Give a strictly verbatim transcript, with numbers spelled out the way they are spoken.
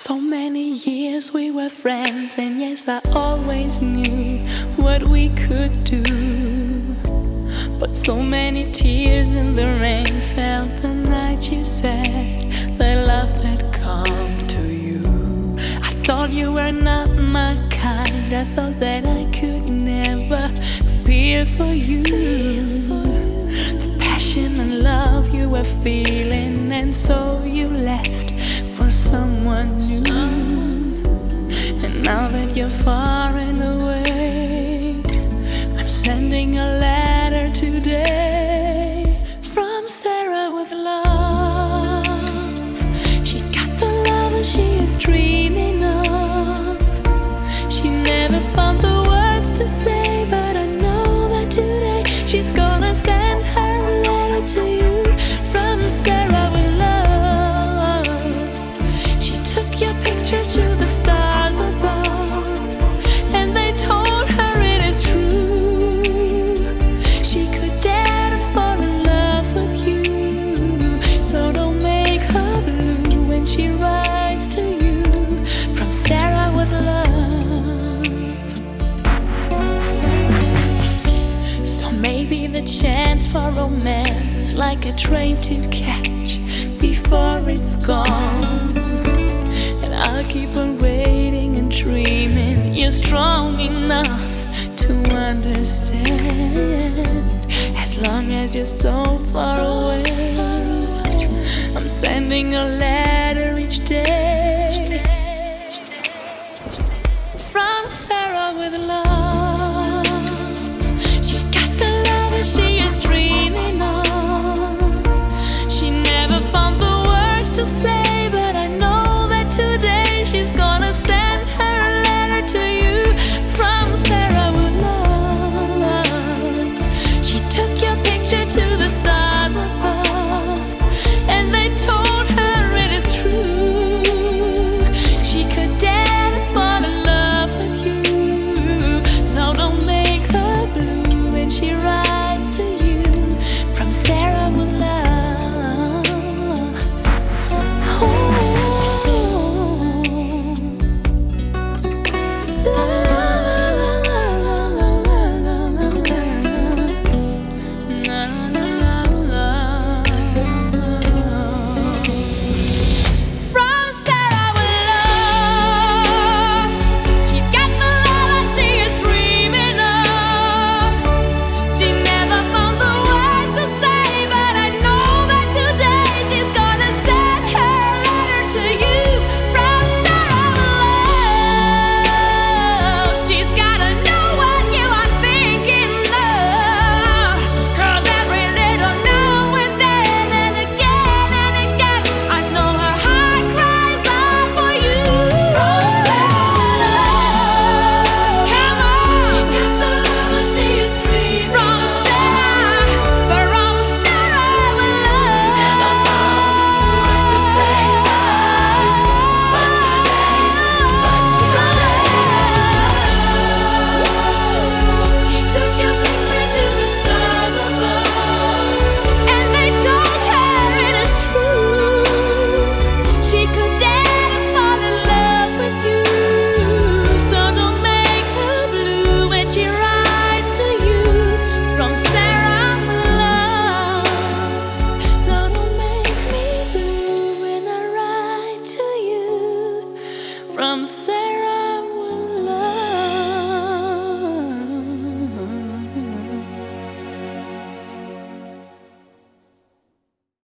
So many years we were friends, and yes, I always knew what we could do. But so many tears in the rain fell the night you said that love had come to you. I thought you were not my kind, I thought that I could never feel for you. The passion and love you were feeling, and so you left for someone new. And now that you're far and away, I'm sending a letter today from Sarah with love. She got the love that she is dreaming of. She never found the words to say, but I know that today she's gonna send her a letter to you from Sarah with love. She took your picture to the stars above, and they told her it is true. She could dare to fall in love with you, so don't make her blue when she writes to you from Sarah with love. So maybe the chance for romance is like a train to catch before it's gone. And I'll keep on waiting and dreaming you're strong enough to understand. As long as you're so far away, I'm sending a letter each day from Sarah with love. She got the love that she is dreaming of. She never found the words to say, but I know that today she's gonna send her a letter to you from Sarah with love. She took your picture to the stars above, and they told her it is true. She could dare to fall in love with you, so don't make her blue when she writes to you from Sarah with love. Ooh. La, la, la, la, la, la, la, la, la, la, la. From Sarah with love. She got the love that she is dreaming of. She never found the words to say, but I know that today she's gonna send her letter to you from Sarah with love. She's gotta know what you are thinking of, 'cause every little now and then and again and again, I know her heart cries out for you. From Sarah with love. Come on. She got the love that she is dreaming from Sarah, from Sarah with love. Never found words to say, but today, but today, she took your picture to the stars above, and they told her it is true. She could dare to fall in love with you, so don't make her blue when she writes to you from Sarah with love. So don't make me blue when I write to you from Sarah.